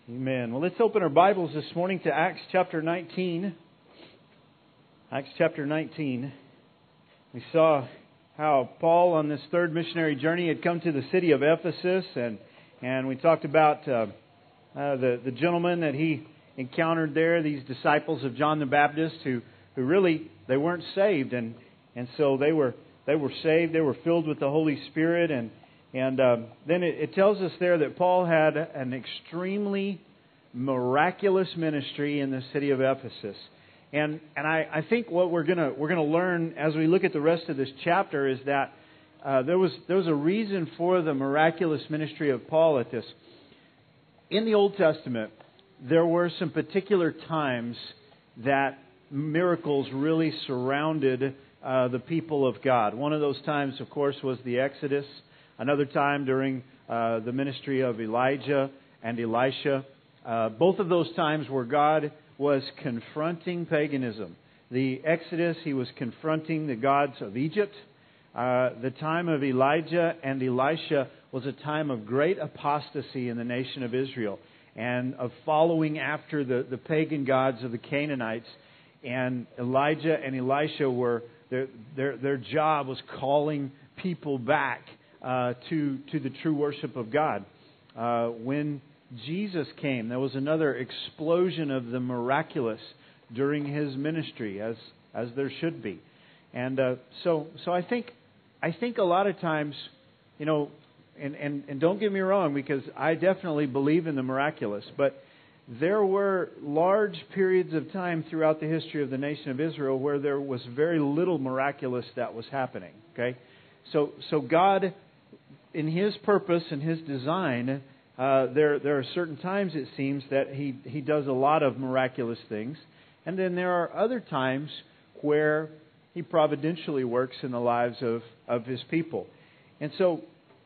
Amen. Well, let's open our Bibles this morning to Acts chapter 19. Acts chapter 19. We saw how Paul on this third missionary journey had come to the city of Ephesus, and we talked about the gentleman that he encountered there, these disciples of John the Baptist who really, they weren't saved, and so they were saved, they were filled with the Holy Spirit, and then it tells us there that Paul had an extremely miraculous ministry in the city of Ephesus. And I think what we're gonna learn as we look at the rest of this chapter is that there was a reason for the miraculous ministry of Paul at this. In the Old Testament, there were some particular times that miracles really surrounded the people of God. One of those times, of course, was the Exodus. Another time during the ministry of Elijah and Elisha. Both of those times where God was confronting paganism. The Exodus, he was confronting the gods of Egypt. The time of Elijah and Elisha was a time of great apostasy in the nation of Israel and of following after the pagan gods of the Canaanites. And Elijah and Elisha were their job was calling people back to the true worship of God. When Jesus came, there was another explosion of the miraculous during His ministry, as there should be. And so I think a lot of times, you know, and don't get me wrong, because I definitely believe in the miraculous, but there were large periods of time throughout the history of the nation of Israel where there was very little miraculous that was happening. Okay, so God, in His purpose and His design, there are certain times, it seems, that He does a lot of miraculous things. And then there are other times where He providentially works in the lives of His people. And so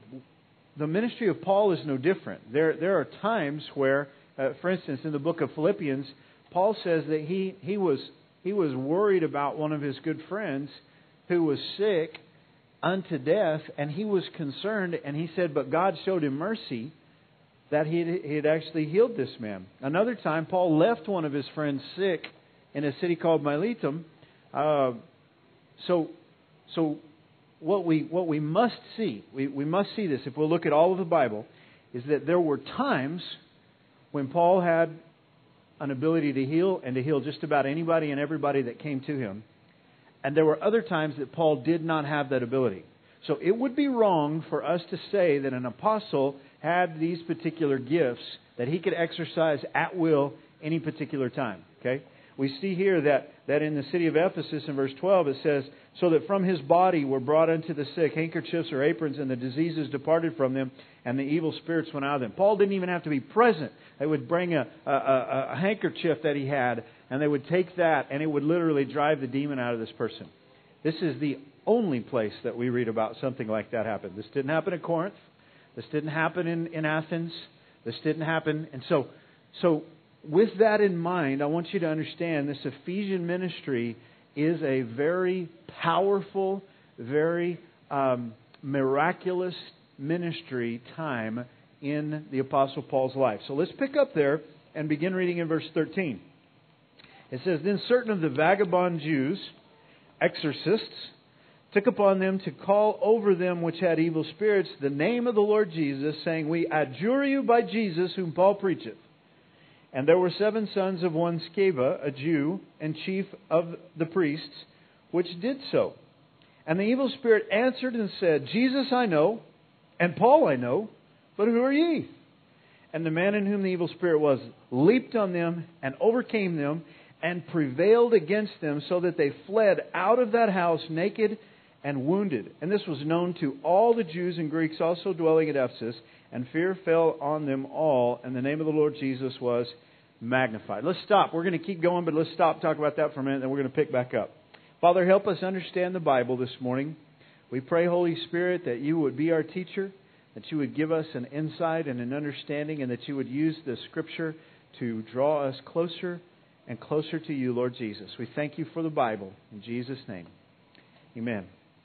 the ministry of Paul is no different. There are times where, for instance, in the book of Philippians, Paul says that he was worried about one of his good friends who was sick unto death, and he was concerned, and he said, but God showed him mercy that he had actually healed this man. Another time, Paul left one of his friends sick in a city called Miletum. So what we must see, we must see this if we'll look at all of the Bible, is that there were times when Paul had an ability to heal and to heal just about anybody and everybody that came to him. And there were other times that Paul did not have that ability. So it would be wrong for us to say that an apostle had these particular gifts that he could exercise at will any particular time. Okay? We see here that in the city of Ephesus in verse 12 it says, so that from his body were brought unto the sick handkerchiefs or aprons, and the diseases departed from them, and the evil spirits went out of them. Paul didn't even have to be present. They would bring a handkerchief that he had, and they would take that, and it would literally drive the demon out of this person. This is the only place that we read about something like that happen. This didn't happen at Corinth. This didn't happen in Athens. This didn't happen. And so with that in mind, I want you to understand this Ephesian ministry is a very powerful, very miraculous ministry time in the Apostle Paul's life. So let's pick up there and begin reading in verse 13. It says, then certain of the vagabond Jews, exorcists, took upon them to call over them which had evil spirits the name of the Lord Jesus, saying, we adjure you by Jesus whom Paul preacheth. And there were 7 sons of one Sceva, a Jew, and chief of the priests, which did so. And the evil spirit answered and said, Jesus I know, and Paul I know, but who are ye? And the man in whom the evil spirit was leaped on them and overcame them and prevailed against them, so that they fled out of that house naked and wounded. And this was known to all the Jews and Greeks also dwelling at Ephesus, and fear fell on them all, and the name of the Lord Jesus was magnified. Let's stop. We're going to keep going, but let's stop, talk about that for a minute, then we're going to pick back up. Father, help us understand the Bible this morning. We pray, Holy Spirit, that you would be our teacher, that you would give us an insight and an understanding, and that you would use the Scripture to draw us closer and closer to you, Lord Jesus. We thank you for the Bible. In Jesus' name, amen.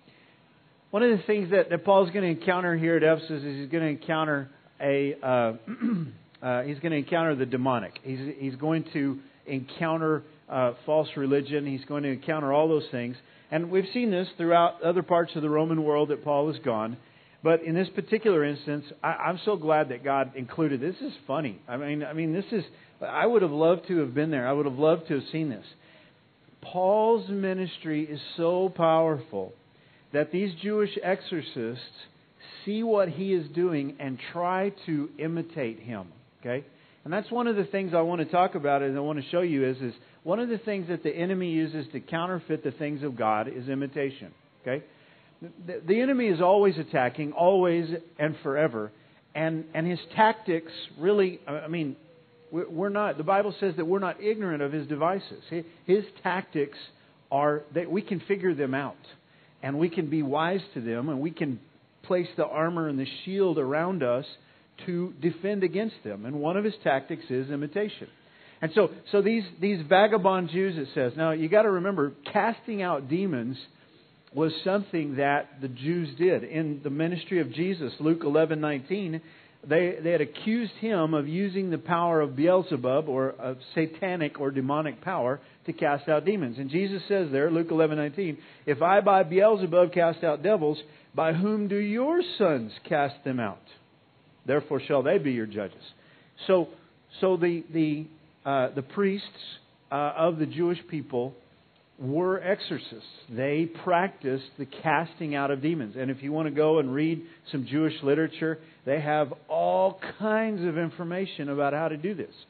One of the things that Paul's going to encounter here at Ephesus is he's going to encounter a encounter the demonic. He's going to encounter false religion. He's going to encounter all those things. And we've seen this throughout other parts of the Roman world that Paul has gone. But in this particular instance, I'm so glad that God included this. This is funny. I mean, this is. I would have loved to have been there. I would have loved to have seen this. Paul's ministry is so powerful that these Jewish exorcists see what he is doing and try to imitate him. Okay, and that's one of the things I want to talk about, and I want to show you is one of the things that the enemy uses to counterfeit the things of God is imitation. Okay. The enemy is always attacking, always and forever. And his tactics really, we're not, the Bible says that we're not ignorant of his devices. His tactics are that we can figure them out. And we can be wise to them. And we can place the armor and the shield around us to defend against them. And one of his tactics is imitation. And so these vagabond Jews, it says. Now, you got to remember, casting out demons was something that the Jews did. In the ministry of Jesus, Luke 11:19, they had accused him of using the power of Beelzebub, or of satanic or demonic power, to cast out demons. And Jesus says there, Luke 11:19, if I by Beelzebub cast out devils, by whom do your sons cast them out? Therefore shall they be your judges. So the priests of the Jewish people were exorcists. They practiced the casting out of demons. And if you want to go and read some Jewish literature, they have all kinds of information about how to do this.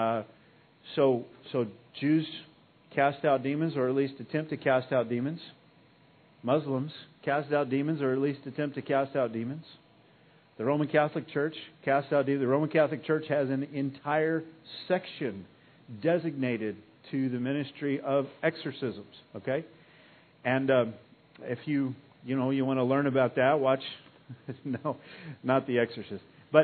So Jews cast out demons, or at least attempt to cast out demons. Muslims cast out demons, or at least attempt to cast out demons. The Roman Catholic Church casts out demons. The Roman Catholic Church has an entire section designated to the ministry of exorcisms. Okay, and if you want to learn about that, watch. No, not The Exorcist, but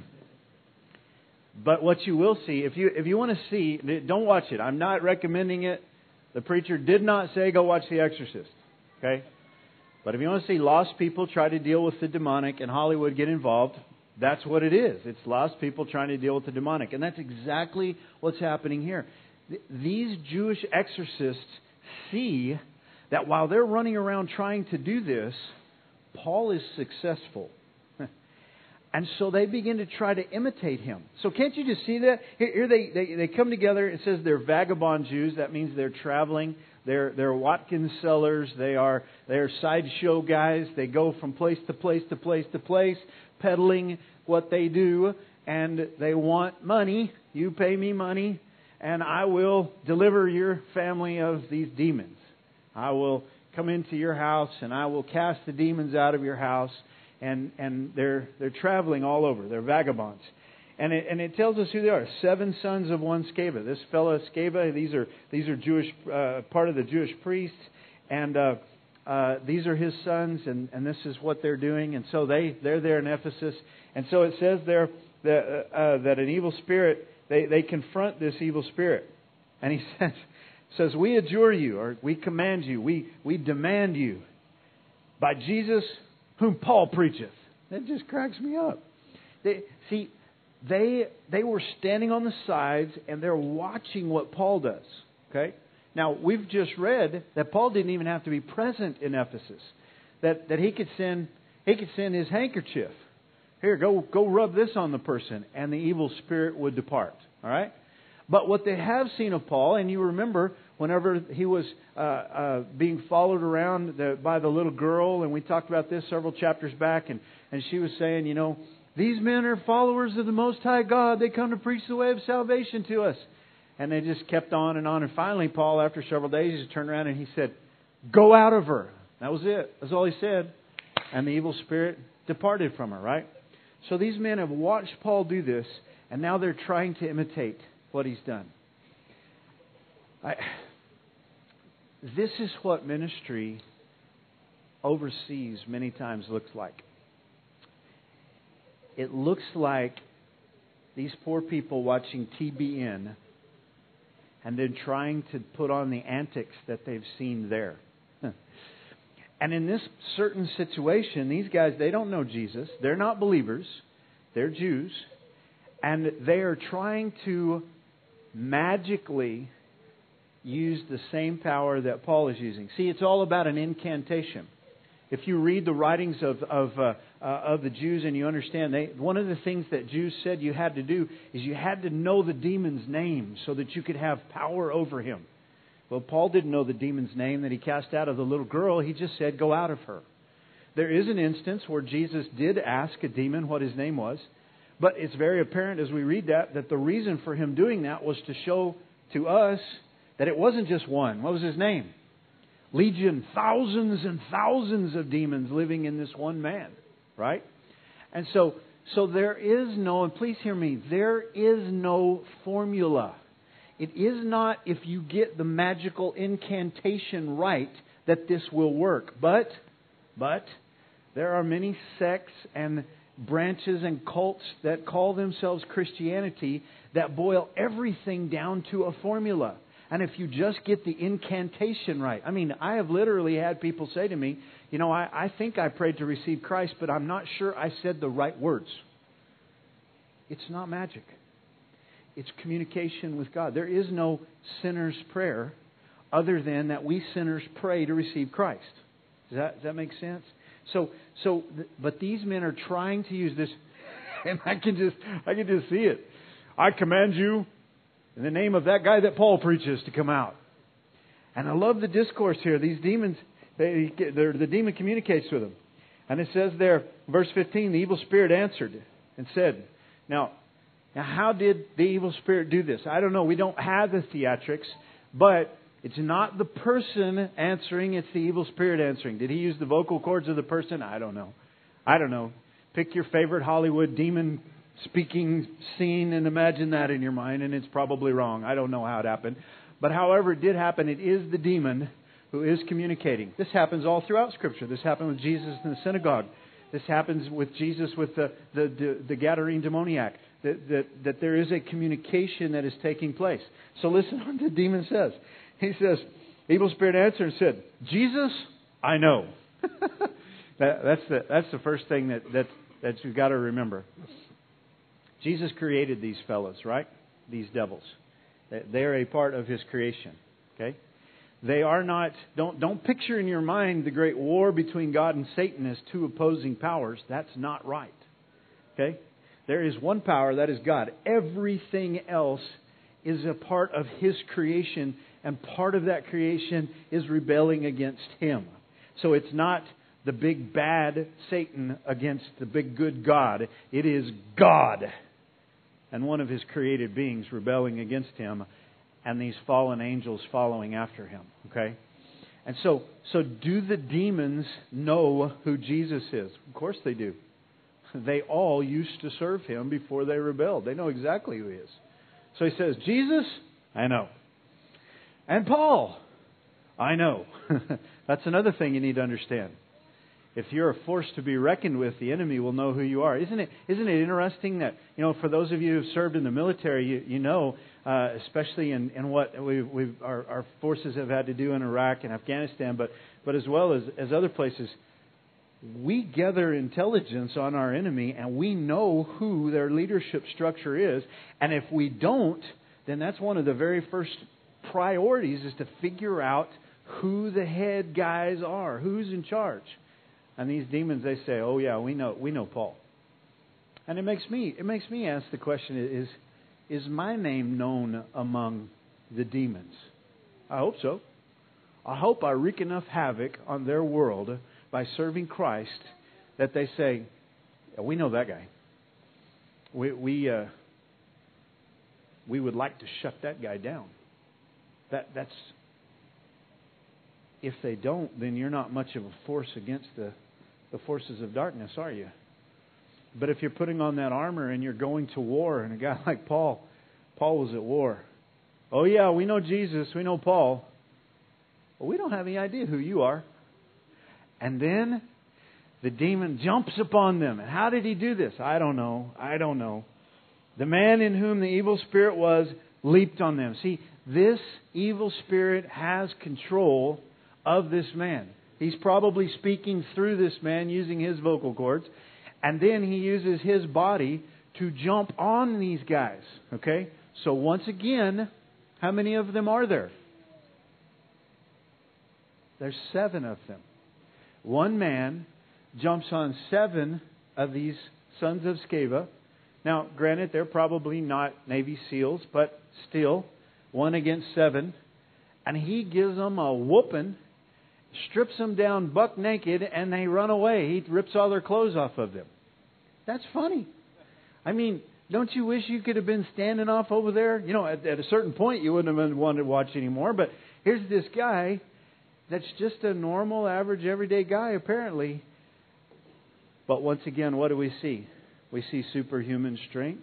what you will see, if you want to see, don't watch it. I'm not recommending it. The preacher did not say go watch The Exorcist. Okay, but if you want to see lost people try to deal with the demonic and Hollywood get involved, that's what it is. It's lost people trying to deal with the demonic, and that's exactly what's happening here. These Jewish exorcists see that while they're running around trying to do this, Paul is successful. And so they begin to try to imitate him. So can't you just see that? Here they come together. It says they're vagabond Jews. That means they're traveling. They're Watkins sellers. They're sideshow guys. They go from place to place to place to place, peddling what they do. And they want money. You pay me money, and I will deliver your family of these demons. I will come into your house, and I will cast the demons out of your house. And they're traveling all over. They're vagabonds. And it tells us who they are. 7 sons of one Sceva. This fellow Sceva, these are Jewish, part of the Jewish priests. And these are his sons, and this is what they're doing. And so they're there in Ephesus. And so it says there that an evil spirit, they confront this evil spirit. And he says, we adjure you, or we command you, we demand you, by Jesus whom Paul preacheth. That just cracks me up. They were standing on the sides and they're watching what Paul does. Okay? Now, we've just read that Paul didn't even have to be present in Ephesus. That he could send his handkerchief. Here, go rub this on the person, and the evil spirit would depart. All right? But what they have seen of Paul, and you remember whenever he was being followed around by the little girl, and we talked about this several chapters back, and she was saying, these men are followers of the Most High God. They come to preach the way of salvation to us. And they just kept on. And finally, Paul, after several days, he turned around and he said, go out of her. That was it. That's all he said. And the evil spirit departed from her, right? So these men have watched Paul do this, and now they're trying to imitate what he's done. This is what ministry overseas many times looks like. It looks like these poor people watching TBN and then trying to put on the antics that they've seen there. And in this certain situation, these guys, they don't know Jesus. They're not believers. They're Jews. And they are trying to magically use the same power that Paul is using. See, it's all about an incantation. If you read the writings of the Jews and you understand, one of the things that Jews said you had to do is you had to know the demon's name so that you could have power over him. Well, Paul didn't know the demon's name that he cast out of the little girl. He just said, go out of her. There is an instance where Jesus did ask a demon what his name was. But it's very apparent as we read that the reason for him doing that was to show to us that it wasn't just one. What was his name? Legion, thousands and thousands of demons living in this one man, right? And so there is no, and please hear me, there is no formula. It is not if you get the magical incantation right that this will work. But there are many sects and branches and cults that call themselves Christianity that boil everything down to a formula. And if you just get the incantation right. I mean, I have literally had people say to me, I think I prayed to receive Christ, but I'm not sure I said the right words. It's not magic. It's communication with God. There is no sinner's prayer other than that we sinners pray to receive Christ. Does that make sense? But these men are trying to use this, and I can just see it. I command you in the name of that guy that Paul preaches to come out. And I love the discourse here. These demons, the demon communicates with them. And it says there, verse 15, the evil spirit answered and said, Now, how did the evil spirit do this? I don't know. We don't have the theatrics, but it's not the person answering, it's the evil spirit answering. Did he use the vocal cords of the person? I don't know. Pick your favorite Hollywood demon speaking scene and imagine that in your mind, and it's probably wrong. I don't know how it happened. But however it did happen, it is the demon who is communicating. This happens all throughout Scripture. This happened with Jesus in the synagogue. This happens with Jesus with the Gadarene demoniac. That there is a communication that is taking place. So listen what the demon says. He says, evil spirit answered and said, Jesus, I know. That's the first thing that you've got to remember. Jesus created these fellows, right? These devils. They're a part of His creation. Okay? They are not, don't picture in your mind the great war between God and Satan as two opposing powers. That's not right. Okay? There is one power, that is God. Everything else is a part of His creation, and part of that creation is rebelling against Him. So it's not the big bad Satan against the big good God. It is God and one of His created beings rebelling against Him, and these fallen angels following after Him. Okay? And so do the demons know who Jesus is? Of course they do. They all used to serve Him before they rebelled. They know exactly who He is. So He says, Jesus, I know. And Paul, I know. That's another thing you need to understand. If you're a force to be reckoned with, the enemy will know who you are. Isn't it interesting that, for those of you who've served in the military, you know, especially in what our forces have had to do in Iraq and Afghanistan, but as well as other places, we gather intelligence on our enemy and we know who their leadership structure is. And if we don't, then that's one of the very first priorities is to figure out who the head guys are, who's in charge. And these demons, they say, "Oh yeah, we know Paul." And it makes me ask the question: Is my name known among the demons? I hope so. I hope I wreak enough havoc on their world by serving Christ that they say, yeah, "We know that guy. We would like to shut that guy down." That's. If they don't, then you're not much of a force against the forces of darkness, are you? But if you're putting on that armor and you're going to war, and a guy like Paul was at war. Oh yeah, we know Jesus, we know Paul. But we don't have any idea who you are. And then the demon jumps upon them. And how did he do this? I don't know. The man in whom the evil spirit was leaped on them. See, this evil spirit has control of this man. He's probably speaking through this man using his vocal cords. And then he uses his body to jump on these guys. Okay? So once again, how many of them are there? There's 7 of them. One man jumps on 7 of these sons of Sceva. Now, granted, they're probably not Navy SEALs, but still, 1 against 7. And he gives them a whooping, strips them down buck naked, and they run away. He rips all their clothes off of them. That's funny. I mean, don't you wish you could have been standing off over there? You know, at a certain point, you wouldn't have been wanted to watch anymore. But here's this guy that's just a normal, average, everyday guy, apparently. But once again, what do we see? We see superhuman strength,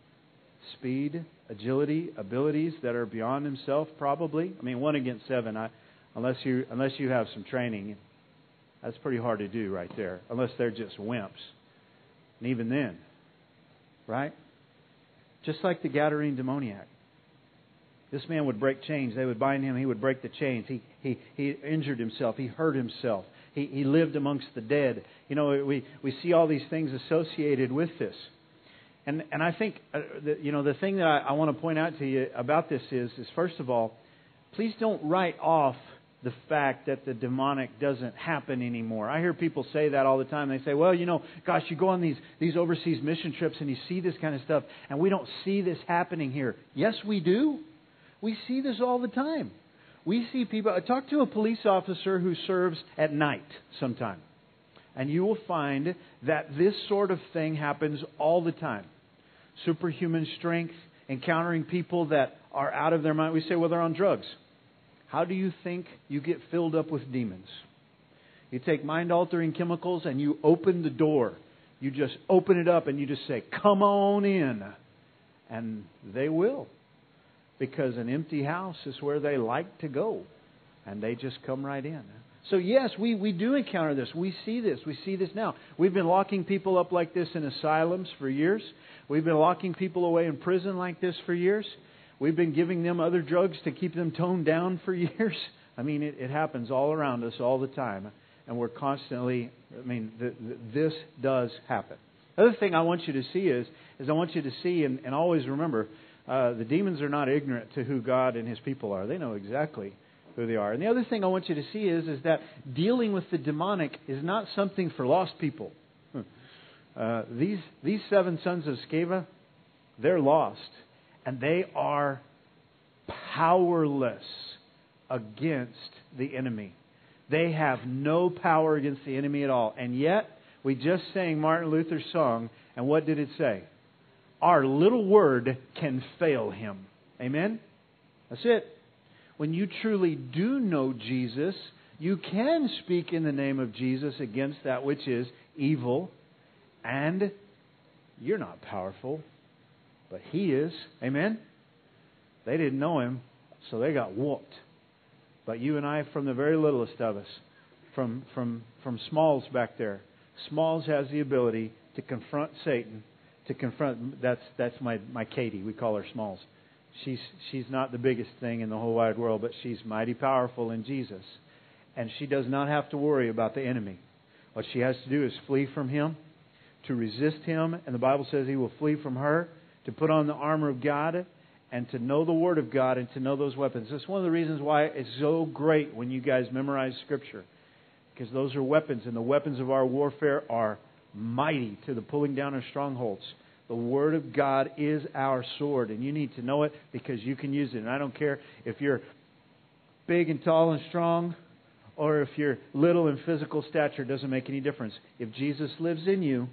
speed, agility, abilities that are beyond himself, probably. I mean, 1 against 7, unless you have some training, that's pretty hard to do right there, unless they're just wimps. And even then, right? Just like the Gadarene demoniac. This man would break chains. They would bind him. He would break the chains. He injured himself. He hurt himself. He lived amongst the dead. You know, we see all these things associated with this. And I think, the thing that I want to point out to you about this is first of all, please don't write off the fact that the demonic doesn't happen anymore. I hear people say that all the time. They say, well, gosh, you go on these overseas mission trips and you see this kind of stuff, and we don't see this happening here. Yes, we do. We see this all the time. We see people. Talk to a police officer who serves at night sometime, and you will find that this sort of thing happens all the time. Superhuman strength, encountering people that are out of their mind. We say, well, they're on drugs. How do you think you get filled up with demons? You take mind-altering chemicals and you open the door. You just open it up and you just say, come on in. And they will. Because an empty house is where they like to go. And they just come right in. So yes, we do encounter this. We see this. We see this now. We've been locking people up like this in asylums for years. We've been locking people away in prison like this for years. We've been giving them other drugs to keep them toned down for years. I mean, it happens all around us all the time. And we're constantly, this does happen. The other thing I want you to see is I want you to see and always remember, the demons are not ignorant to who God and His people are. They know exactly who they are. And the other thing I want you to see is that dealing with the demonic is not something for lost people. These 7 sons of Sceva, they're lost. And they are powerless against the enemy. They have no power against the enemy at all. And yet, we just sang Martin Luther's song, and what did it say? Our little word can fail him. Amen? That's it. When you truly do know Jesus, you can speak in the name of Jesus against that which is evil, and you're not powerful. But He is. Amen? They didn't know Him, so they got whooped. But you and I, from the very littlest of us, from Smalls back there, Smalls has the ability to confront Satan, that's my Katie, we call her Smalls. She's not the biggest thing in the whole wide world, but she's mighty powerful in Jesus. And she does not have to worry about the enemy. What she has to do is flee from him, to resist him, and the Bible says He will flee from her. To put on the armor of God and to know the Word of God and to know those weapons. That's one of the reasons why it's so great when you guys memorize Scripture. Because those are weapons, and the weapons of our warfare are mighty to the pulling down of strongholds. The Word of God is our sword, and you need to know it because you can use it. And I don't care if you're big and tall and strong or if you're little in physical stature. It doesn't make any difference. If Jesus lives in you,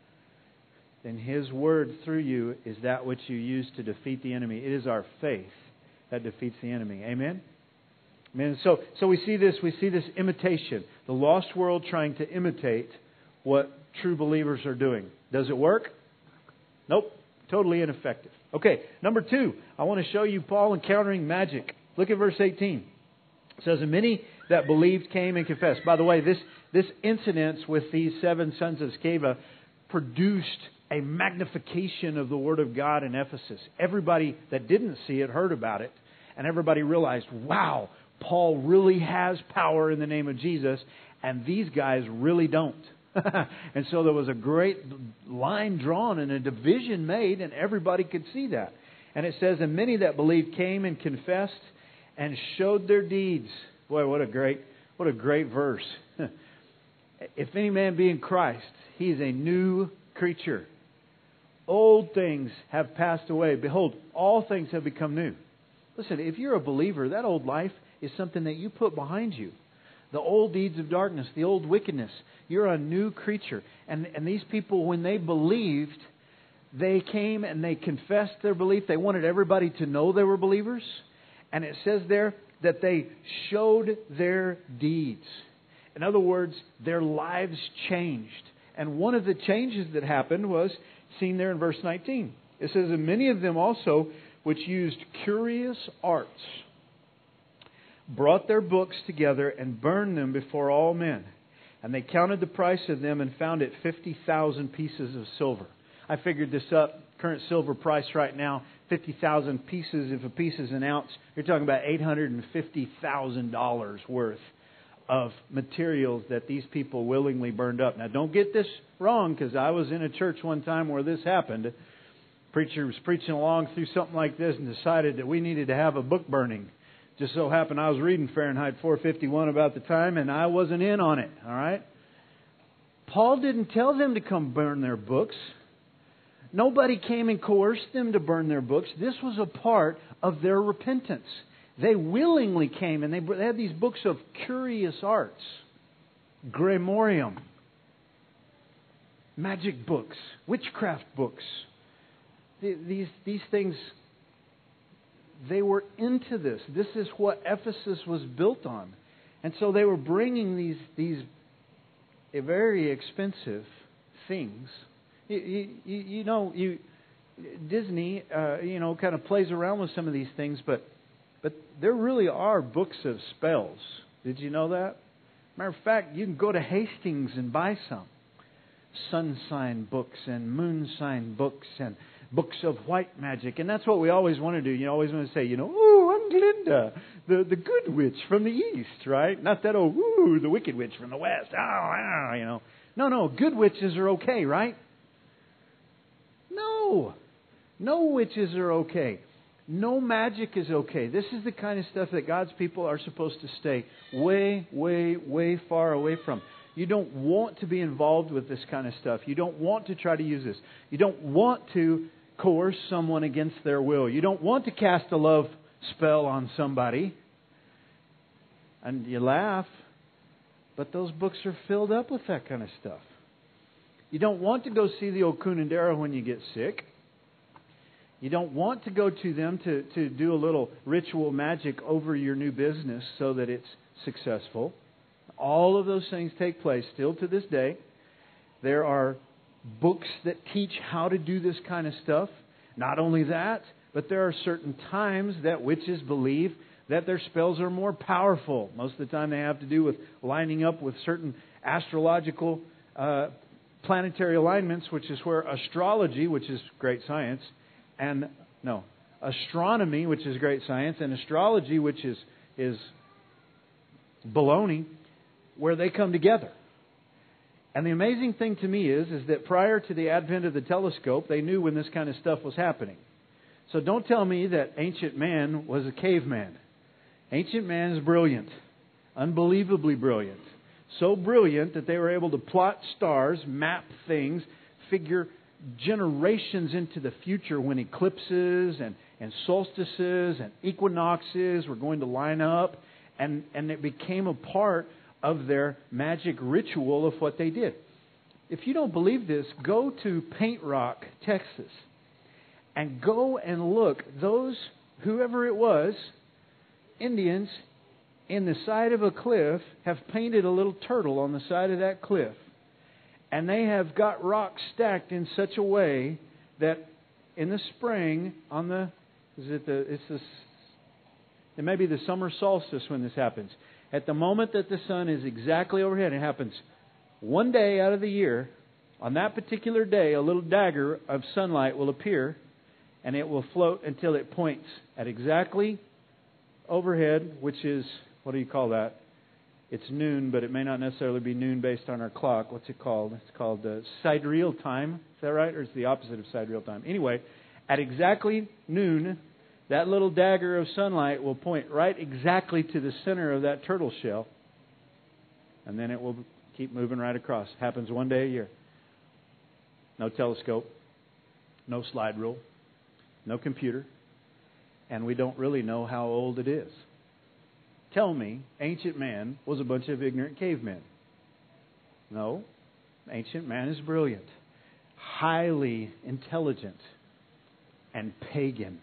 then His Word through you is that which you use to defeat the enemy. It is our faith that defeats the enemy. Amen? Amen. So we see this imitation. The lost world trying to imitate what true believers are doing. Does it work? Nope. Totally ineffective. Okay, number 2. I want to show you Paul encountering magic. Look at verse 18. It says, and many that believed came and confessed. By the way, this incident with these 7 sons of Sceva produced a magnification of the Word of God in Ephesus. Everybody that didn't see it heard about it. And everybody realized, wow, Paul really has power in the name of Jesus. And these guys really don't. And so there was a great line drawn and a division made, and everybody could see that. And it says, and many that believed came and confessed and showed their deeds. Boy, what a great verse. If any man be in Christ, he is a new creature. Old things have passed away. Behold, all things have become new. Listen, if you're a believer, that old life is something that you put behind you. The old deeds of darkness, the old wickedness. You're a new creature. And these people, when they believed, they came and they confessed their belief. They wanted everybody to know they were believers. And it says there that they showed their deeds. In other words, their lives changed. And one of the changes that happened was seen there in verse 19. It says, and many of them also, which used curious arts, brought their books together and burned them before all men. And they counted the price of them and found it 50,000 pieces of silver. I figured this up. Current silver price right now, 50,000 pieces. If a piece is an ounce, you're talking about $850,000 worth of materials that these people willingly burned up. Now, don't get this wrong, because I was in a church one time where this happened. Preacher was preaching along through something like this and decided that we needed to have a book burning. Just so happened I was reading Fahrenheit 451 about the time, and I wasn't in on it. All right? Paul didn't tell them to come burn their books. Nobody came and coerced them to burn their books. This was a part of their repentance. They willingly came, and they had these books of curious arts, grammarium, magic books, witchcraft books. These things, they were into this. This is what Ephesus was built on. And so they were bringing these very expensive things. Disney, kind of plays around with some of these things, but there really are books of spells. Did you know that? Matter of fact, you can go to Hastings and buy some. Sun sign books and moon sign books and books of white magic. And that's what we always want to do. You always want to say, oh, I'm Glinda, the good witch from the east, right? Not that, the wicked witch from the west. No, good witches are okay, right? No witches are okay. No magic is okay. This is the kind of stuff that God's people are supposed to stay way, way, way far away from. You don't want to be involved with this kind of stuff. You don't want to try to use this. You don't want to coerce someone against their will. You don't want to cast a love spell on somebody. And you laugh, but those books are filled up with that kind of stuff. You don't want to go see the old Kunandera when you get sick. You don't want to go to them to do a little ritual magic over your new business so that it's successful. All of those things take place still to this day. There are books that teach how to do this kind of stuff. Not only that, but there are certain times that witches believe that their spells are more powerful. Most of the time they have to do with lining up with certain astrological planetary alignments, which is where astrology, which is great science, astronomy, which is great science, and astrology, which is baloney, where they come together. And the amazing thing to me is that prior to the advent of the telescope, they knew when this kind of stuff was happening. So don't tell me that ancient man was a caveman. Ancient man is brilliant, unbelievably brilliant. So brilliant that they were able to plot stars, map things, figure generations into the future when eclipses and solstices and equinoxes were going to line up. And it became a part of their magic ritual of what they did. If you don't believe this, go to Paint Rock, Texas, and go and look. Whoever it was, Indians, in the side of a cliff, have painted a little turtle on the side of that cliff. And they have got rocks stacked in such a way that in the spring, it may be the summer solstice when this happens. At the moment that the sun is exactly overhead, it happens one day out of the year. On that particular day, a little dagger of sunlight will appear, and it will float until it points at exactly overhead, which is, what do you call that? It's noon, but it may not necessarily be noon based on our clock. What's it called? It's called sidereal time. Is that right? Or is it the opposite of sidereal time? Anyway, at exactly noon, that little dagger of sunlight will point right exactly to the center of that turtle shell. And then it will keep moving right across. Happens one day a year. No telescope. No slide rule. No computer. And we don't really know how old it is. Tell me, ancient man was a bunch of ignorant cavemen. No. Ancient man is brilliant. Highly intelligent. And pagan.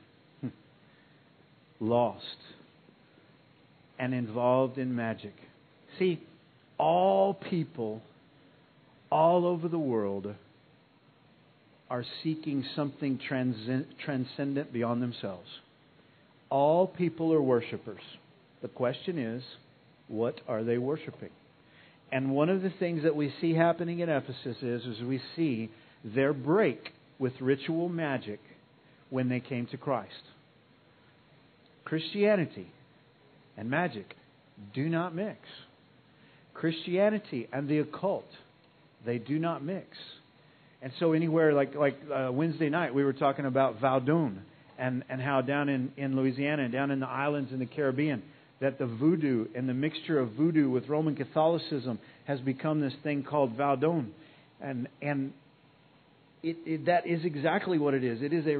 Lost. And involved in magic. See, all people all over the world are seeking something transcendent beyond themselves. All people are worshipers. The question is, what are they worshiping? And one of the things that we see happening in Ephesus is we see their break with ritual magic when they came to Christ. Christianity and magic do not mix. Christianity and the occult, they do not mix. And so anywhere like Wednesday night, we were talking about Vaudon and how down in Louisiana and down in the islands in the Caribbean, that the voodoo and the mixture of voodoo with Roman Catholicism has become this thing called Vaudon. And that is exactly what it is. It is a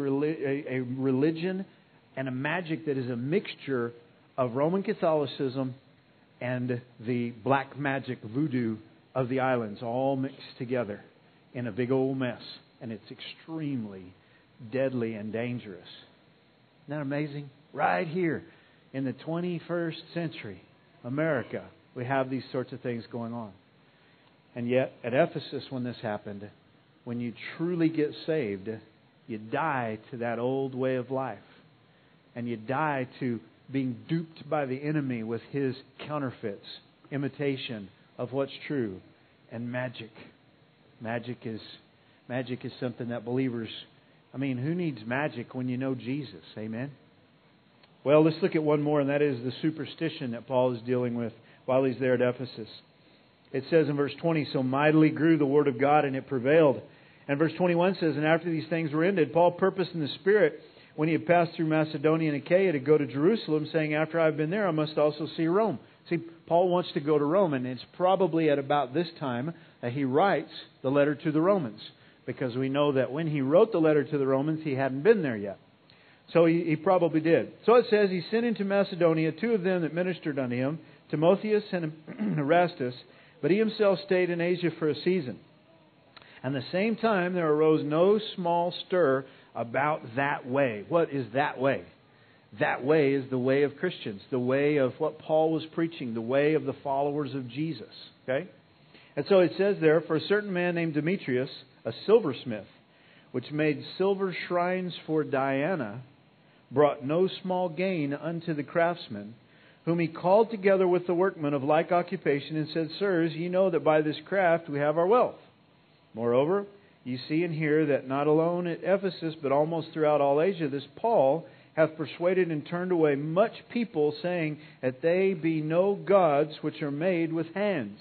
religion and a magic that is a mixture of Roman Catholicism and the black magic voodoo of the islands, all mixed together in a big old mess. And it's extremely deadly and dangerous. Isn't that amazing? Right here in the 21st century, America, we have these sorts of things going on. And yet, at Ephesus, when this happened, when you truly get saved, you die to that old way of life. And you die to being duped by the enemy with his counterfeits, imitation of what's true, and magic. Magic is something that believers, who needs magic when you know Jesus? Amen? Well, let's look at one more, and that is the superstition that Paul is dealing with while he's there at Ephesus. It says in verse 20, so mightily grew the word of God, and it prevailed. And verse 21 says, and after these things were ended, Paul purposed in the Spirit, when he had passed through Macedonia and Achaia, to go to Jerusalem, saying, after I've been there, I must also see Rome. See, Paul wants to go to Rome, and it's probably at about this time that he writes the letter to the Romans, because we know that when he wrote the letter to the Romans, he hadn't been there yet. So he probably did. So it says, he sent into Macedonia 2 of them that ministered unto him, Timotheus and Erastus, but he himself stayed in Asia for a season. And the same time there arose no small stir about that way. What is that way? That way is the way of Christians, the way of what Paul was preaching, the way of the followers of Jesus. Okay? And so it says there, for a certain man named Demetrius, a silversmith, which made silver shrines for Diana, brought no small gain unto the craftsmen, whom he called together with the workmen of like occupation, and said, sirs, ye know that by this craft we have our wealth. Moreover, ye see and hear that not alone at Ephesus, but almost throughout all Asia, this Paul hath persuaded and turned away much people, saying that they be no gods which are made with hands.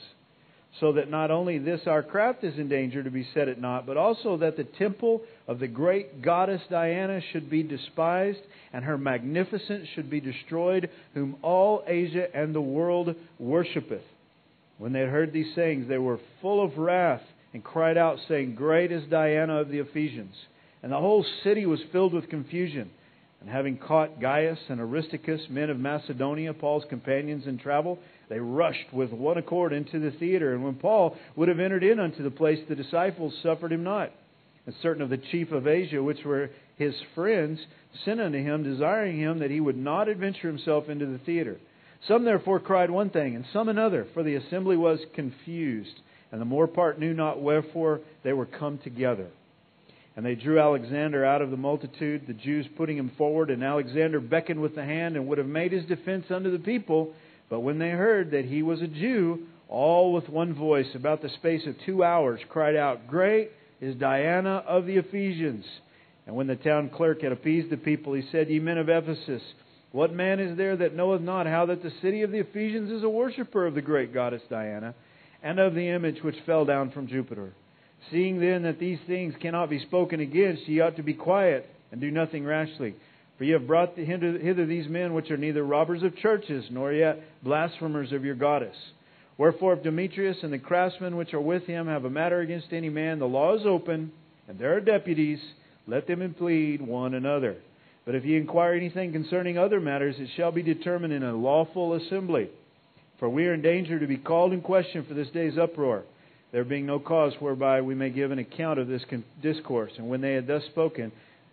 So that not only this our craft is in danger to be set at naught, but also that the temple of the great goddess Diana should be despised, and her magnificence should be destroyed, whom all Asia and the world worshipeth. When they had heard these sayings, they were full of wrath, and cried out, saying, great is Diana of the Ephesians. And the whole city was filled with confusion. And having caught Gaius and Aristarchus, men of Macedonia, Paul's companions in travel, they rushed with one accord into the theater. And when Paul would have entered in unto the place, the disciples suffered him not. And certain of the chief of Asia, which were his friends, sent unto him, desiring him that he would not adventure himself into the theater. Some therefore cried one thing, and some another, for the assembly was confused. And the more part knew not wherefore they were come together. And they drew Alexander out of the multitude, the Jews putting him forward. And Alexander beckoned with the hand, and would have made his defense unto the people. But when they heard that he was a Jew, all with one voice, about the space of 2 hours, cried out, great is Diana of the Ephesians. And when the town clerk had appeased the people, he said, ye men of Ephesus, What man is there that knoweth not how that the city of the Ephesians is a worshipper of the great goddess Diana, and of the image which fell down from Jupiter? Seeing then that these things cannot be spoken against, ye ought to be quiet, and do nothing rashly. For ye have brought hither these men, which are neither robbers of churches, nor yet blasphemers of your goddess. Wherefore, if Demetrius and the craftsmen which are with him have a matter against any man, the law is open, and there are deputies, let them plead one another. But if ye inquire anything concerning other matters, it shall be determined in a lawful assembly. For we are in danger to be called in question for this day's uproar, there being no cause whereby we may give an account of this discourse. And when they had thus spoken,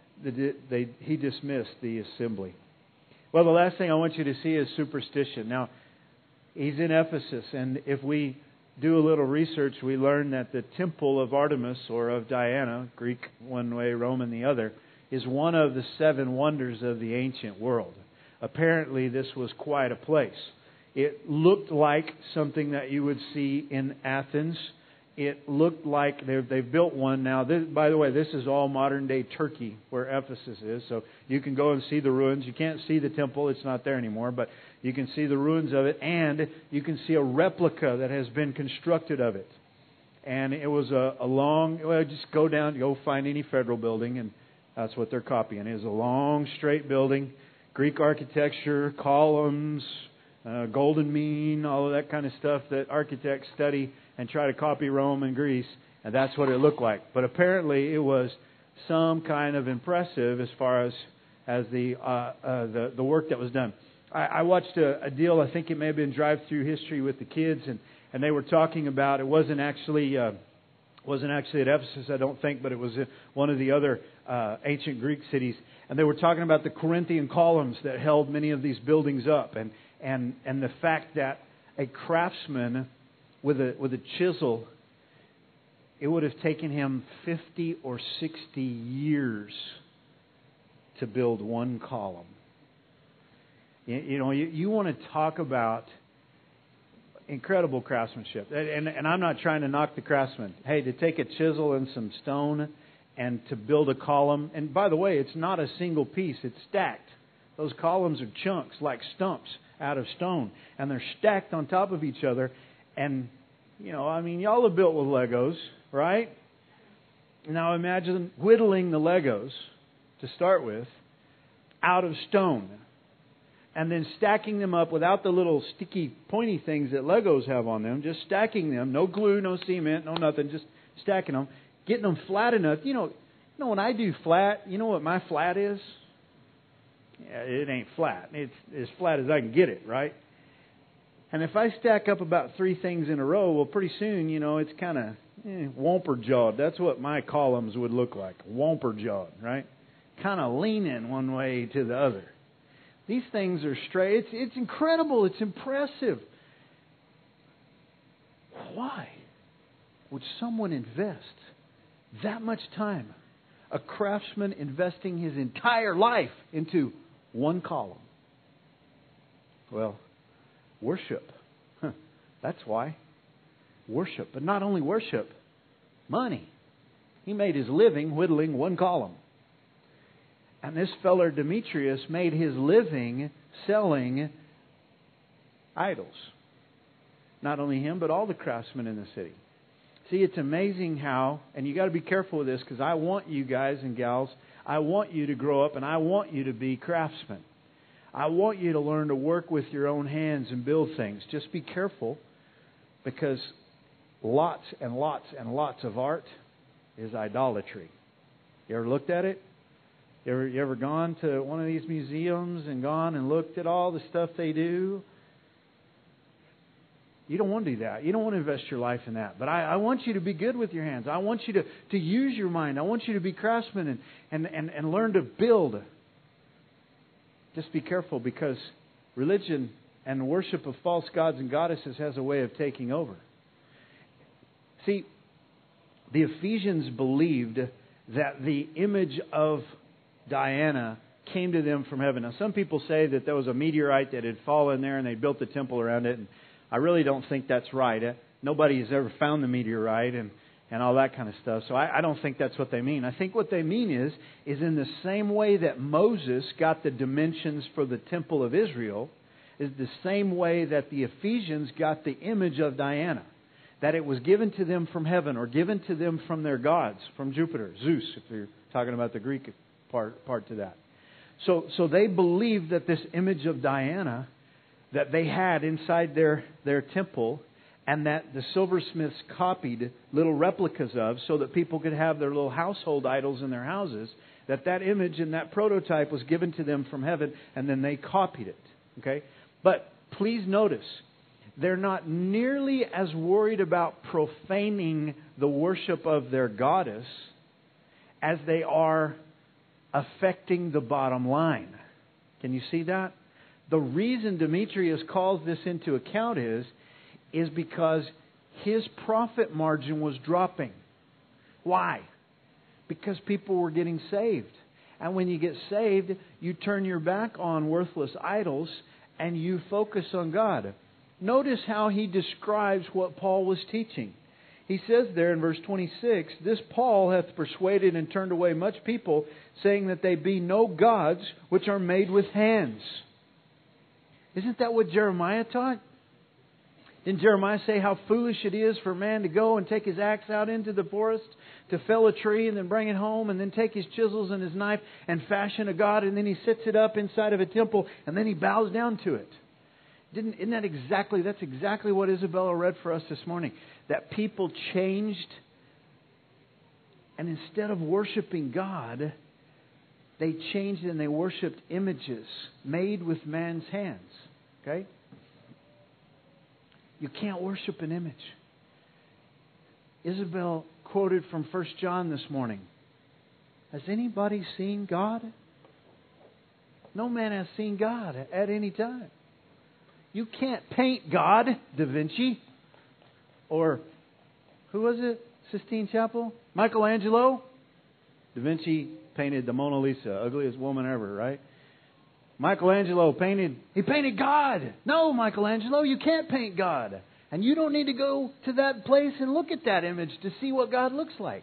he dismissed the assembly. Well, the last thing I want you to see is superstition. Now, he's in Ephesus, and if we do a little research, we learn that the temple of Artemis, or of Diana, Greek one way, Roman the other, is one of the 7 wonders of the ancient world. Apparently, this was quite a place. It looked like something that you would see in Athens. It looked like they've built one now. By the way, this is all modern-day Turkey, where Ephesus is. So you can go and see the ruins. You can't see the temple. It's not there anymore. But you can see the ruins of it. And you can see a replica that has been constructed of it. And it was a long... Well, just go find any federal building, and that's what they're copying. It was a long, straight building. Greek architecture, columns, golden mean, all of that kind of stuff that architects study and try to copy Rome and Greece, and that's what it looked like. But apparently it was some kind of impressive as far as the work that was done. I watched a deal, I think it may have been Drive-Through History with the kids, and they were talking about, it wasn't actually at Ephesus, I don't think, but it was one of the other ancient Greek cities, and they were talking about the Corinthian columns that held many of these buildings up, and the fact that a craftsman with a chisel, it would have taken him 50 or 60 years to build one column. You want to talk about incredible craftsmanship. And I'm not trying to knock the craftsman. Hey, to take a chisel and some stone and to build a column. And by the way, it's not a single piece. It's stacked. Those columns are chunks like stumps out of stone. And they're stacked on top of each other. And, y'all have built with Legos, right? Now imagine whittling the Legos, to start with, out of stone. And then stacking them up without the little sticky, pointy things that Legos have on them. Just stacking them. No glue, no cement, no nothing. Just stacking them. Getting them flat enough. When I do flat, you know what my flat is? Yeah, it ain't flat. It's as flat as I can get it, right? And if I stack up about 3 things in a row, well, pretty soon, it's kind of whomper-jawed. That's what my columns would look like. Whomper-jawed, right? Kind of leaning one way to the other. These things are straight. It's incredible. It's impressive. Why would someone invest that much time? A craftsman investing his entire life into one column. Well, worship. That's why. Worship. But not only worship, money. He made his living whittling one column. And this feller Demetrius made his living selling idols. Not only him, but all the craftsmen in the city. See, it's amazing how, and you got to be careful with this, because I want you guys and gals, I want you to grow up and I want you to be craftsmen. I want you to learn to work with your own hands and build things. Just be careful, because lots and lots and lots of art is idolatry. You ever looked at it? You ever gone to one of these museums and gone and looked at all the stuff they do? You don't want to do that. You don't want to invest your life in that. But I want you to be good with your hands. I want you to use your mind. I want you to be craftsmen and learn to build. Just be careful, because religion and worship of false gods and goddesses has a way of taking over. See, the Ephesians believed that the image of Diana came to them from heaven. Now, some people say that there was a meteorite that had fallen there and they built the temple around it. And I really don't think that's right. Nobody has ever found the meteorite, and and all that kind of stuff. So I don't think that's what they mean. I think what they mean is in the same way that Moses got the dimensions for the temple of Israel, is the same way that the Ephesians got the image of Diana. That it was given to them from heaven, or given to them from their gods, from Jupiter, Zeus, if you're talking about the Greek part to that. So they believed that this image of Diana that they had inside their temple, and that the silversmiths copied little replicas of, so that people could have their little household idols in their houses, that image and that prototype was given to them from heaven, and then they copied it. Okay? But please notice, they're not nearly as worried about profaning the worship of their goddess as they are affecting the bottom line. Can you see that? The reason Demetrius calls this into account is because his profit margin was dropping. Why? Because people were getting saved. And when you get saved, you turn your back on worthless idols and you focus on God. Notice how he describes what Paul was teaching. He says there in verse 26, "This Paul hath persuaded and turned away much people, saying that they be no gods which are made with hands." Isn't that what Jeremiah taught? Didn't Jeremiah say how foolish it is for a man to go and take his axe out into the forest to fell a tree and then bring it home and then take his chisels and his knife and fashion a god, and then he sets it up inside of a temple and then he bows down to it? That's exactly what Isabella read for us this morning. That people changed, and instead of worshiping God, they changed and they worshipped images made with man's hands. Okay? You can't worship an image. Isabel quoted from 1 John this morning. Has anybody seen God? No man has seen God at any time. You can't paint God, Da Vinci. Or, who was it? Sistine Chapel? Michelangelo? Da Vinci painted the Mona Lisa, ugliest woman ever, right? Michelangelo painted God. No, Michelangelo, you can't paint God. And you don't need to go to that place and look at that image to see what God looks like.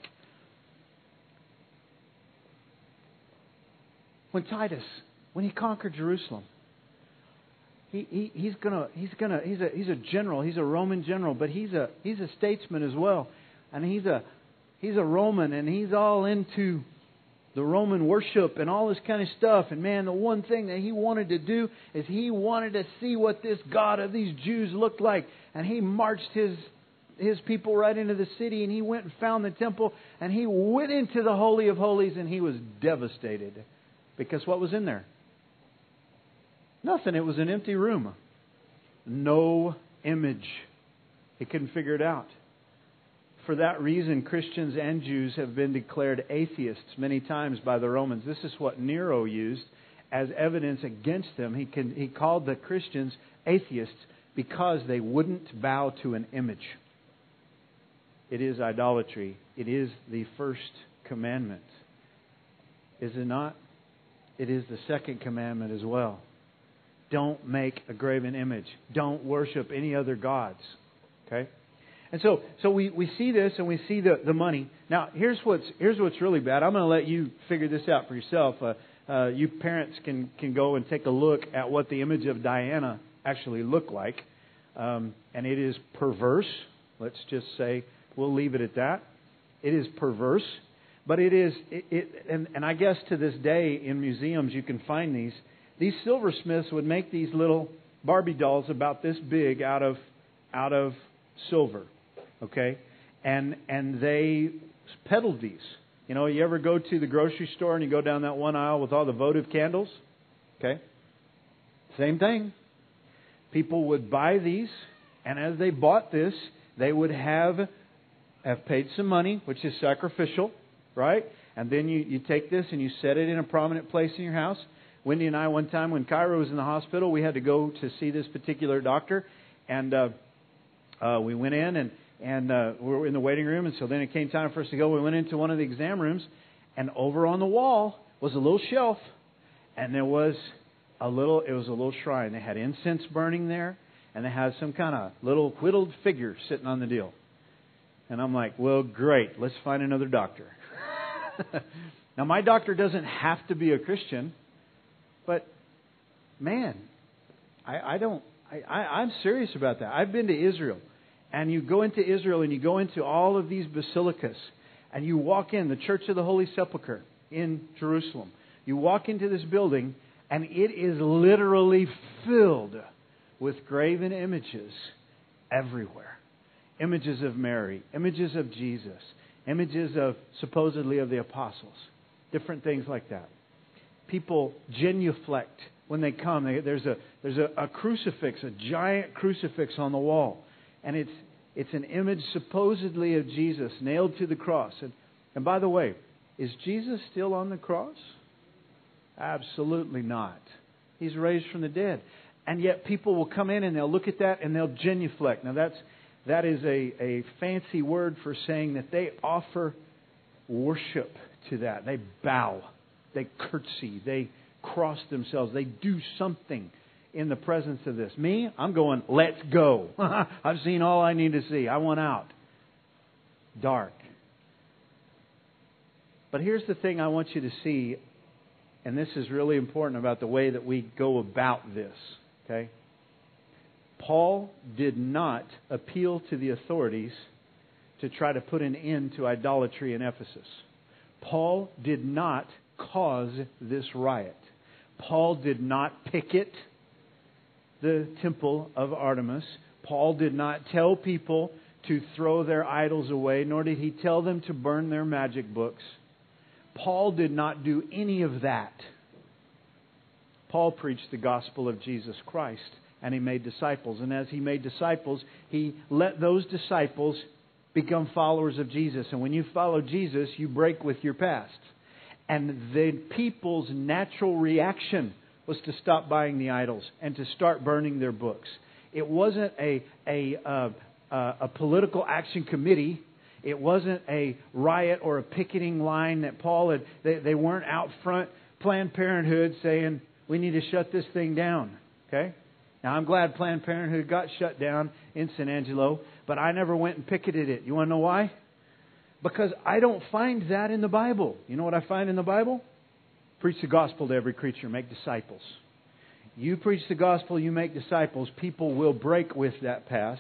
When Titus, when he conquered Jerusalem, he's a general, he's a Roman general, but he's a statesman as well. And he's a Roman, and he's all into the Roman worship and all this kind of stuff. And man, the one thing that he wanted to do is he wanted to see what this God of these Jews looked like. And he marched his people right into the city, and he went and found the temple, and he went into the Holy of Holies, and he was devastated. Because what was in there? Nothing. It was an empty room. No image. He couldn't figure it out. For that reason, Christians and Jews have been declared atheists many times by the Romans. This is what Nero used as evidence against them. He called the Christians atheists because they wouldn't bow to an image. It is idolatry. It is the first commandment. Is it not? It is the second commandment as well. Don't make a graven image. Don't worship any other gods. Okay? And so we see this, and we see the money. Now, here's what's really bad. I'm going to let you figure this out for yourself. You parents can go and take a look at what the image of Diana actually looked like. And it is perverse. Let's just say, we'll leave it at that. It is perverse. But it is, and I guess to this day in museums you can find these. These silversmiths would make these little Barbie dolls about this big out of silver. Okay? And they peddled these. You know, you ever go to the grocery store and you go down that one aisle with all the votive candles? Okay? Same thing. People would buy these, and as they bought this, they would have paid some money, which is sacrificial, right? And then you take this and you set it in a prominent place in your house. Wendy and I, one time when Kyra was in the hospital, we had to go to see this particular doctor, and we went in and we were in the waiting room, and so then it came time for us to go. We went into one of the exam rooms, and over on the wall was a little shelf, and it was a little shrine. They had incense burning there, and they had some kind of little whittled figure sitting on the deal. And I'm like, well, great. Let's find another doctor. Now, my doctor doesn't have to be a Christian, but man, I'm serious about that. I've been to Israel, and you go into Israel and you go into all of these basilicas, and you walk in the Church of the Holy Sepulchre in Jerusalem. You walk into this building, and it is literally filled with graven images everywhere. Images of Mary, images of Jesus, images of supposedly of the apostles, different things like that. People genuflect when they come. There's a crucifix, a giant crucifix on the wall, and it's an image supposedly of Jesus nailed to the cross. And by the way, is Jesus still on the cross? Absolutely not. He's raised from the dead. And yet people will come in and they'll look at that and they'll genuflect. Now that is a fancy word for saying that they offer worship to that. They bow. They curtsy. They cross themselves. They do something in the presence of this. Me, I'm going, let's go. I've seen all I need to see. I want out. Dark. But here's the thing I want you to see, and this is really important about the way that we go about this. Okay? Paul did not appeal to the authorities to try to put an end to idolatry in Ephesus. Paul did not cause this riot. Paul did not picket the temple of Artemis. Paul did not tell people to throw their idols away, nor did he tell them to burn their magic books. Paul did not do any of that. Paul preached the gospel of Jesus Christ, and he made disciples. And as he made disciples, he let those disciples become followers of Jesus. And when you follow Jesus, you break with your past. And the people's natural reaction was to stop buying the idols and to start burning their books. It wasn't a political action committee. It wasn't a riot or a picketing line that Paul had. They weren't out front, Planned Parenthood, saying, we need to shut this thing down. Okay? Now, I'm glad Planned Parenthood got shut down in San Angelo, but I never went and picketed it. You want to know why? Because I don't find that in the Bible. You know what I find in the Bible? Preach the gospel to every creature. Make disciples. You preach the gospel, you make disciples. People will break with that past.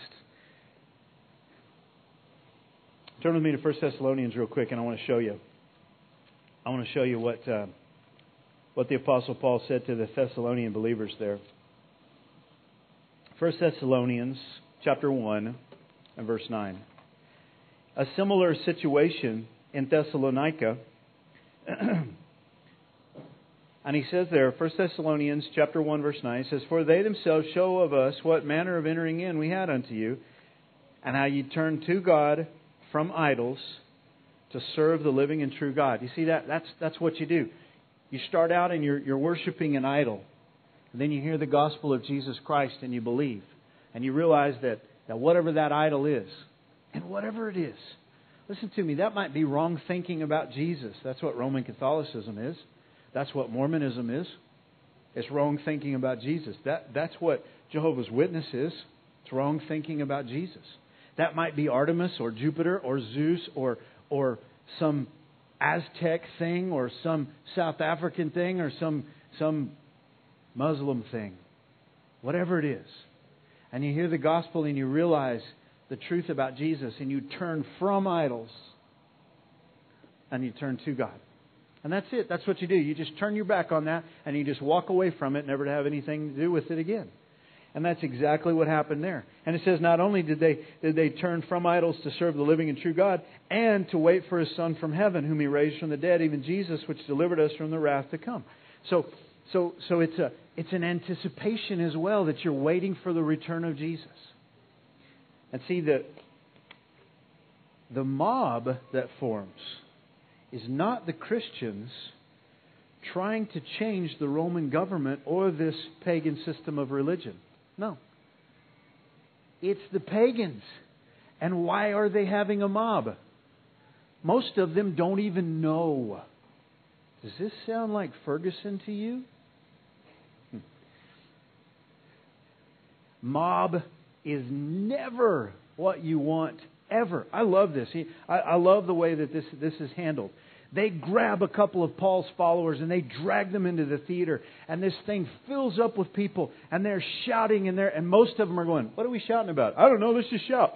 Turn with me to 1 Thessalonians real quick, and I want to show you. I want to show you what the Apostle Paul said to the Thessalonian believers there. 1 Thessalonians chapter 1 and verse 9. A similar situation in Thessalonica. And he says there, 1 Thessalonians chapter 1 verse 9, he says, for they themselves show of us what manner of entering in we had unto you, and how you turned to God from idols to serve the living and true God. You see that? That's what you do. You start out and you're worshiping an idol. And then you hear the gospel of Jesus Christ and you believe. And you realize that whatever that idol is, and whatever it is, listen to me, that might be wrong thinking about Jesus. That's what Roman Catholicism is. That's what Mormonism is. It's wrong thinking about Jesus. That's what Jehovah's Witness is. It's wrong thinking about Jesus. That might be Artemis or Jupiter or Zeus or some Aztec thing or some South African thing or some Muslim thing. Whatever it is. And you hear the gospel and you realize the truth about Jesus and you turn from idols and you turn to God. And that's it. That's what you do. You just turn your back on that and you just walk away from it, never to have anything to do with it again. And that's exactly what happened there. And it says not only did they turn from idols to serve the living and true God, and to wait for His Son from heaven, whom He raised from the dead, even Jesus, which delivered us from the wrath to come. So it's an anticipation as well that you're waiting for the return of Jesus. And see that the mob that forms is not the Christians trying to change the Roman government or this pagan system of religion. No. It's the pagans. And why are they having a mob? Most of them don't even know. Does this sound like Ferguson to you? Mob is never what you want ever. I love this. I love the way that this is handled. They grab a couple of Paul's followers and they drag them into the theater. And this thing fills up with people. And they're shouting in there. And most of them are going, what are we shouting about? I don't know. Let's just shout.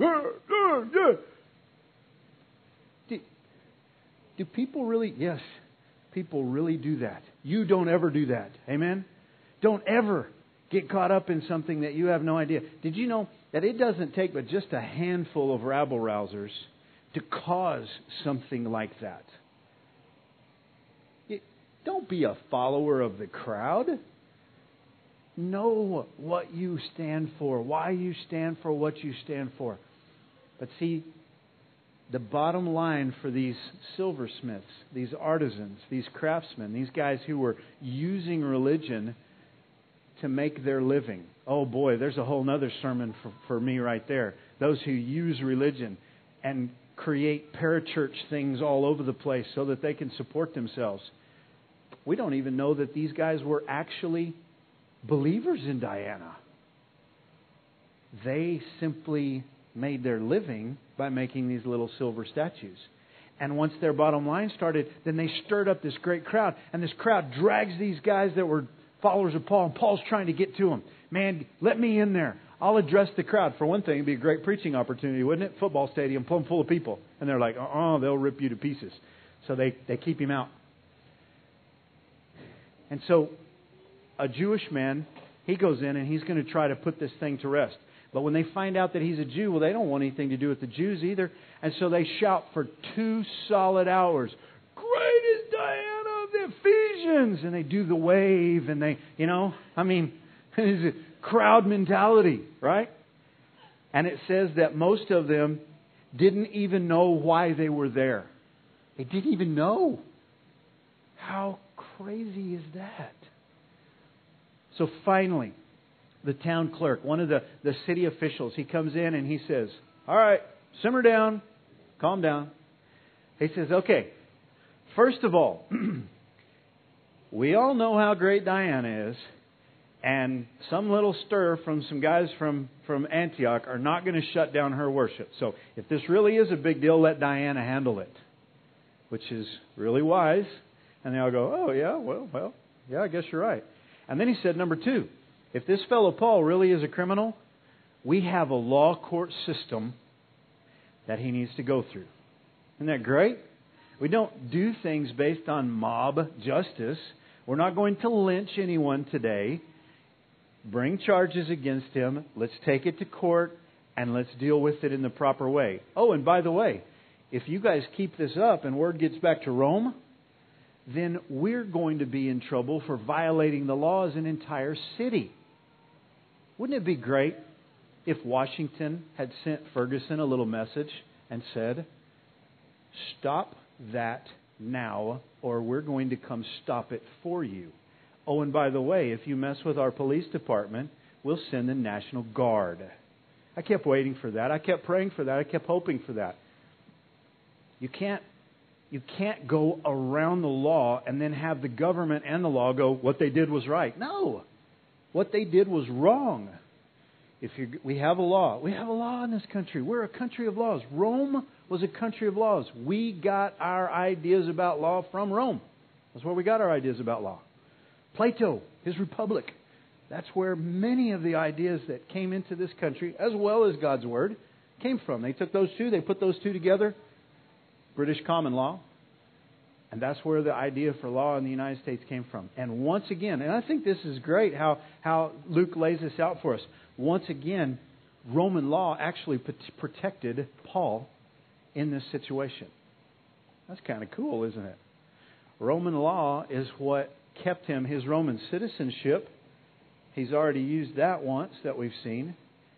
Do people really? Yes. People really do that. You don't ever do that. Amen? Don't ever get caught up in something that you have no idea. Did you know that it doesn't take but just a handful of rabble-rousers to cause something like that? Don't be a follower of the crowd. Know what you stand for, why you stand for what you stand for. But see, the bottom line for these silversmiths, these artisans, these craftsmen, these guys who were using religion to make their living. Oh boy, there's a whole other sermon for me right there. Those who use religion and create parachurch things all over the place so that they can support themselves. We don't even know that these guys were actually believers in Diana. They simply made their living by making these little silver statues. And once their bottom line started, then they stirred up this great crowd. And this crowd drags these guys that were followers of Paul. And Paul's trying to get to them. Man, let me in there. I'll address the crowd. For one thing, it'd be a great preaching opportunity, wouldn't it? Football stadium plumb full of people. And they're like, they'll rip you to pieces. So they keep him out. And so a Jewish man, he goes in and he's going to try to put this thing to rest. But when they find out that he's a Jew, well, they don't want anything to do with the Jews either. And so they shout for 2 solid hours, "Great is Diana of the Ephesians!" And they do the wave and they, it's a crowd mentality, right? And it says that most of them didn't even know why they were there. They didn't even know. How crazy is that? So finally, the town clerk, one of the city officials, he comes in and he says, all right, simmer down, calm down. He says, okay, first of all, we all know how great Diana is, and some little stir from some guys from Antioch are not going to shut down her worship. So if this really is a big deal, let Diana handle it, which is really wise. And they all go, oh, yeah, well, yeah, I guess you're right. And then he said, number 2, if this fellow Paul really is a criminal, we have a law court system that he needs to go through. Isn't that great? We don't do things based on mob justice. We're not going to lynch anyone today. Bring charges against him. Let's take it to court and let's deal with it in the proper way. Oh, and by the way, if you guys keep this up and word gets back to Rome, then we're going to be in trouble for violating the law as an entire city. Wouldn't it be great if Washington had sent Ferguson a little message and said, stop that now, or we're going to come stop it for you. Oh, and by the way, if you mess with our police department, we'll send the National Guard. I kept waiting for that. I kept praying for that. I kept hoping for that. You can't go around the law and then have the government and the law go, what they did was right. No. What they did was wrong. We have a law. We have a law in this country. We're a country of laws. Rome was a country of laws. We got our ideas about law from Rome. That's where we got our ideas about law. Plato, his Republic. That's where many of the ideas that came into this country, as well as God's Word, came from. They took those two, they put those two together. British common law. And that's where the idea for law in the United States came from. And once again, and I think this is great how Luke lays this out for us. Once again, Roman law actually protected Paul in this situation. That's kind of cool, isn't it? Roman law is what kept him his Roman citizenship. He's already used that once that we've seen.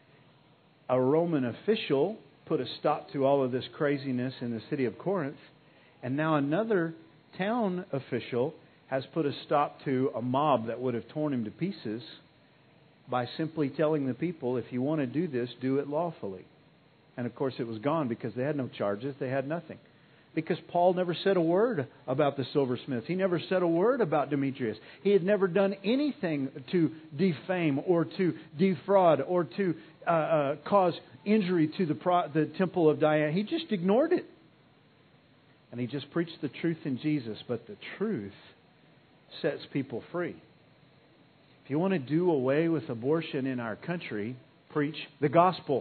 A Roman official put a stop to all of this craziness in the city of Corinth. And now another town official has put a stop to a mob that would have torn him to pieces by simply telling the people, if you want to do this, do it lawfully. And of course it was gone because they had no charges. They had nothing. Because Paul never said a word about the silversmiths. He never said a word about Demetrius. He had never done anything to defame or to defraud or to cause injury to the temple of Diana. He just ignored it. And he just preached the truth in Jesus. But the truth sets people free. If you want to do away with abortion in our country, preach the gospel.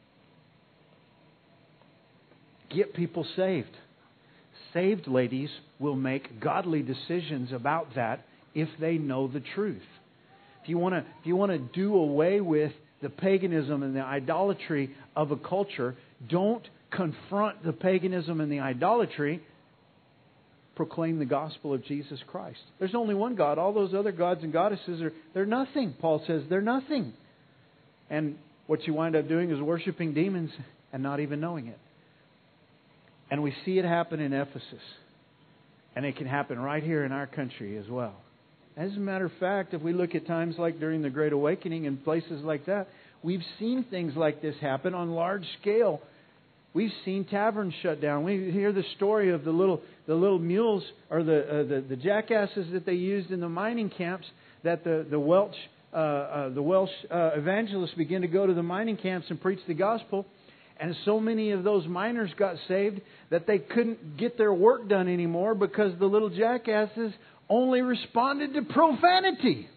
Get people saved. Saved ladies will make godly decisions about that if they know the truth. If you want to do away with the paganism and the idolatry of a culture, don't confront the paganism and the idolatry. Proclaim the gospel of Jesus Christ. There's only one God. All those other gods and goddesses they're nothing. Paul says they're nothing. And what you wind up doing is worshiping demons and not even knowing it. And we see it happen in Ephesus. And it can happen right here in our country as well. As a matter of fact, if we look at times like during the Great Awakening and places like that, we've seen things like this happen on large scale. We've seen taverns shut down. We hear the story of the little mules or the jackasses that they used in the mining camps. That the Welsh evangelists began to go to the mining camps and preach the gospel. And so many of those miners got saved that they couldn't get their work done anymore because the little jackasses only responded to profanity.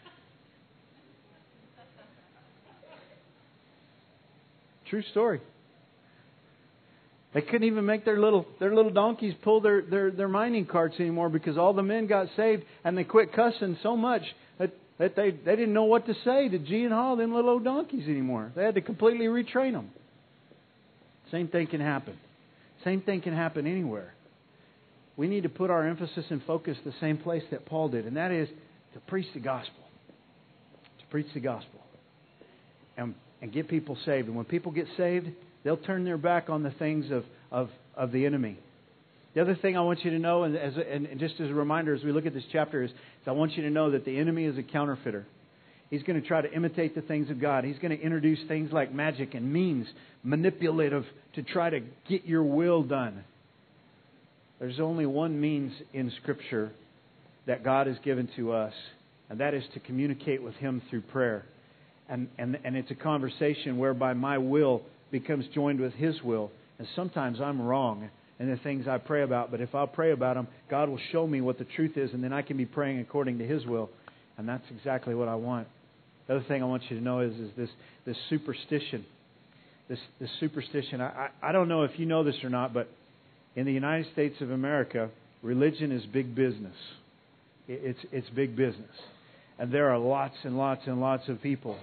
True story. They couldn't even make their little donkeys pull their mining carts anymore because all the men got saved and they quit cussing so much that they didn't know what to say to G and haul them little old donkeys anymore. They had to completely retrain them. Same thing can happen. Same thing can happen anywhere. We need to put our emphasis and focus the same place that Paul did, and that is to preach the gospel. To preach the gospel. And get people saved. And when people get saved, they'll turn their back on the things of the enemy. The other thing I want you to know, and just as a reminder as we look at this chapter, is I want you to know that the enemy is a counterfeiter. He's going to try to imitate the things of God. He's going to introduce things like magic and means, manipulative, to try to get your will done. There's only one means in Scripture that God has given to us, and that is to communicate with Him through prayer. And it's a conversation whereby my will becomes joined with His will. And sometimes I'm wrong in the things I pray about, but if I'll pray about them, God will show me what the truth is, and then I can be praying according to His will. And that's exactly what I want. The other thing I want you to know is this superstition. This superstition. I don't know if you know this or not, but in the United States of America, religion is big business. It's big business. And there are lots and lots and lots of people.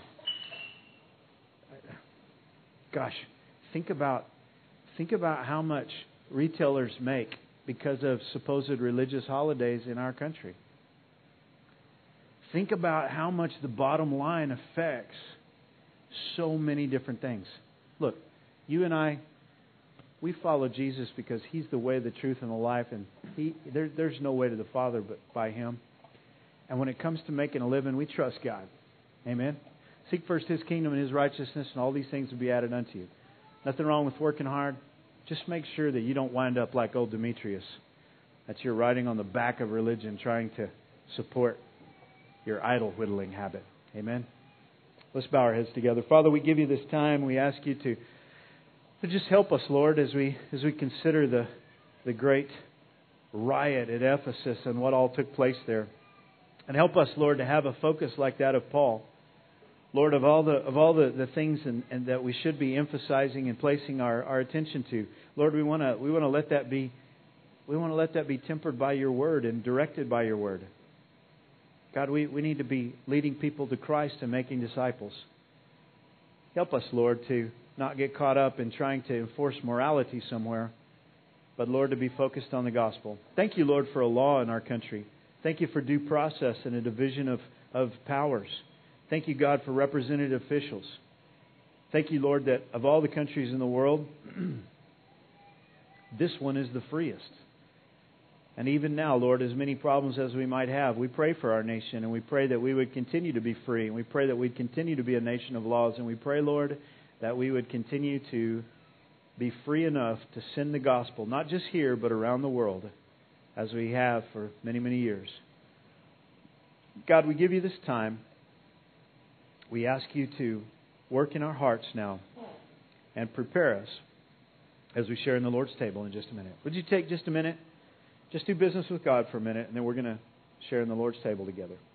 Gosh, think about how much retailers make because of supposed religious holidays in our country. Think about how much the bottom line affects so many different things. Look, you and I, we follow Jesus because He's the way, the truth, and the life, and there's no way to the Father but by Him. And when it comes to making a living, we trust God. Amen? Seek first His kingdom and His righteousness, and all these things will be added unto you. Nothing wrong with working hard. Just make sure that you don't wind up like old Demetrius. That you're riding on the back of religion trying to support your idol whittling habit. Amen? Let's bow our heads together. Father, we give you this time. We ask you to just help us, Lord, as we consider the great riot at Ephesus and what all took place there. And help us, Lord, to have a focus like that of Paul. Lord, of all the things and that we should be emphasizing and placing our attention to, Lord, we want to let that be tempered by your word and directed by your word. God, we need to be leading people to Christ and making disciples. Help us, Lord, to not get caught up in trying to enforce morality somewhere, but, Lord, to be focused on the gospel. Thank you, Lord, for a law in our country. Thank you for due process and a division of powers. Thank you, God, for representative officials. Thank you, Lord, that of all the countries in the world, this one is the freest. And even now, Lord, as many problems as we might have, we pray for our nation, and we pray that we would continue to be free, and we pray that we'd continue to be a nation of laws, and we pray, Lord, that we would continue to be free enough to send the gospel, not just here, but around the world, as we have for many, many years. God, we give you this time. We ask you to work in our hearts now and prepare us as we share in the Lord's table in just a minute. Would you take just a minute? Just do business with God for a minute, and then we're going to share in the Lord's table together.